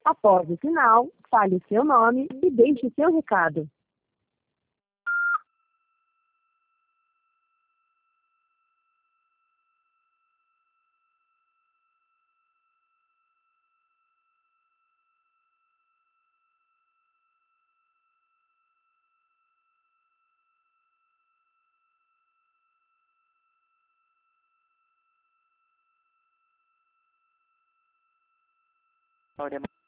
Após o sinal, fale seu nome e deixe seu recado. Olha,